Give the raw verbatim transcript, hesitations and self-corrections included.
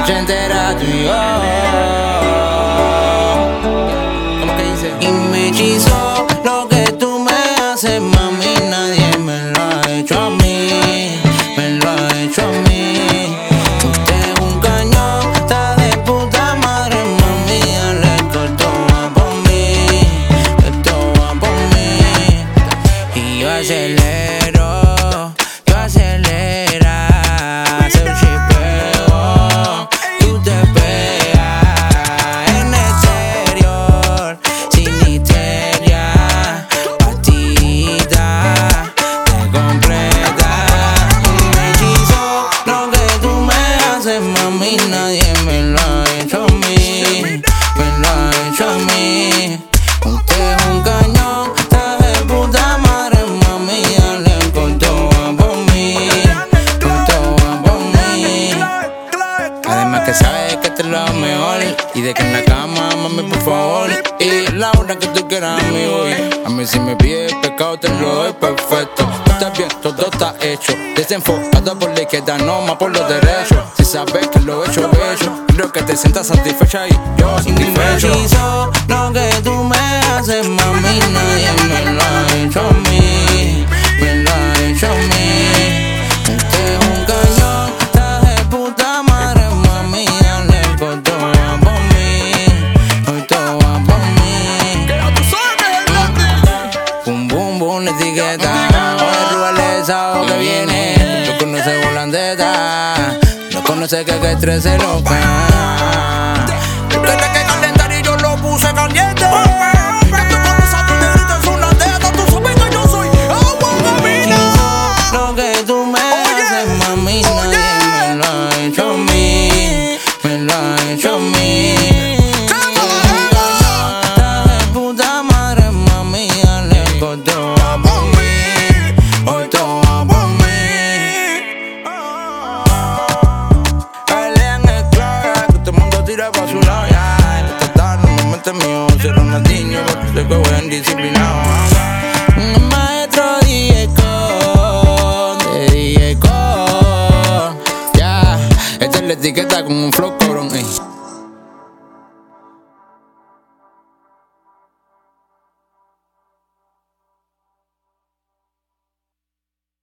noche entera tú y yo. ¿Cómo que dice? Y me hechizó lo que tú me haces, mami. Nadie me lo ha hecho a mí, me lo ha hecho a mí. Usted es un cañón, está de puta madre, mami. Dale que esto va por mí, esto va por mí. Y yo acelero, yo acelera, se chipeo y usted pega en exterior, sin histeria, pastita, te completa. Me hechizó lo que tú me haces, mami. Nadie me lo ha hecho a mí, me lo ha hecho a mí. Usted es un cañón, está de puta madre, mami. Dale con todo va por mí, con todo va por mí. Además que sabes que te lo mejor y de que en la cama, mami, por favor. Y la hora que tú quieras, mi hoy. A mí si me pides pecado te lo doy perfecto. Tú estás bien, todo está hecho. Desenfocado por la izquierda, no más por los derechos. Si sabes que lo he hecho, he hecho. Creo que te sientas satisfecha y yo satisfecho. Me hechizó lo que tú me haces, mami. Nadie me lo ha hecho a mí, me lo ha hecho a mí. Usted es un cañón, está de puta madre, mami. Dale con todo va por mí, hoy todo va por mí. Boom, boom, boom, la etiqueta. Hoy ruraleza que viene. Lo conoce volandeta, lo conoce que que estrés se loca. Yo quería que calentar y yo lo puse caliente. Ya te conoces a tu negrita, es una teta. Tú sabes que yo soy agua camina. Lo que tú me haces, mami. Nadie me lo ha hecho a mí, me lo ha hecho a mí. Está de puta madre, mami. Dale con todo va por mí, hoy todo va por mí. Pelean es clara, que todo el mundo tira pa' su lado, ya. Esto está en un momento mío, ser un latino, porque sé que voy indisciplinado.